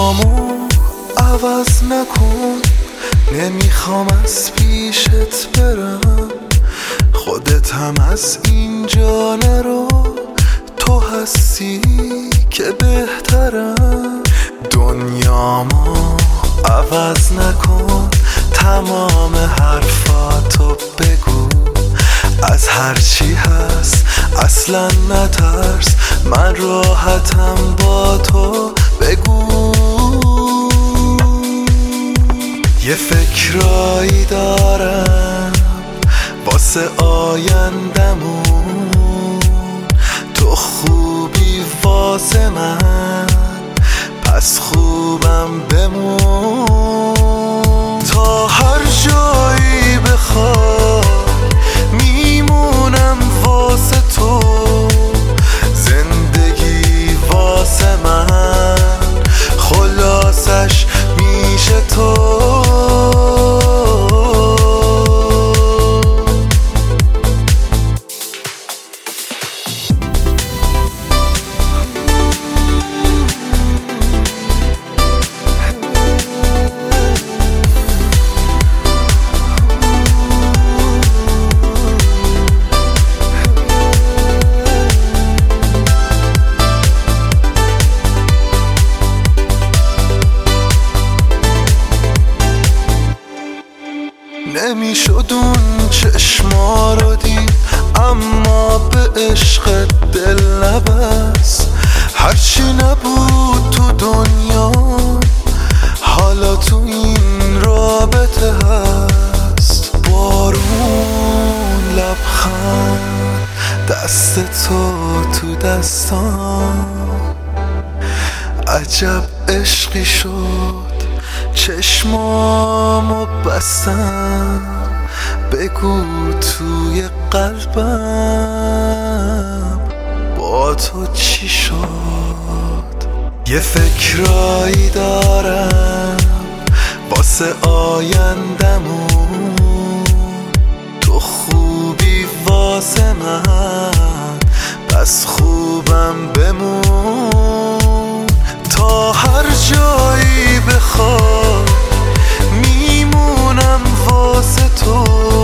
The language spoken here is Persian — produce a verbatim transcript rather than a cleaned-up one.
دنیامو عوض نکن، نمیخوام از پیشت برم، خودت هم از اینجا نرو، تو هستی که بهترم. دنیامو عوض نکن، تمام حرفاتو بگو، از هرچی هست اصلا نترس، من راحتم با تو، بگو. یه فکرایی دارم واسه آیندمون، تو خوبی واسه من، پس خوبم بمون. تا هر جایی بخوای میمونم واسه تو، زندگی واسه من خلاصش میشه تو. نمیشد اون چشما رو دید، اما به عشق دل نبست. هرچی نبود تو دنیا حالا تو این رابطه هست. بارون، لبخند، دست تو تو دستان، عجب عشقی شد چشمامو بستم، بگو توی قلبم با تو چی شد. یه فکرایی دارم واسه آیندمون، تو خوبی واسه من، پس خوبم بمون. تا هر جایی بخوای میمونم واسه تو،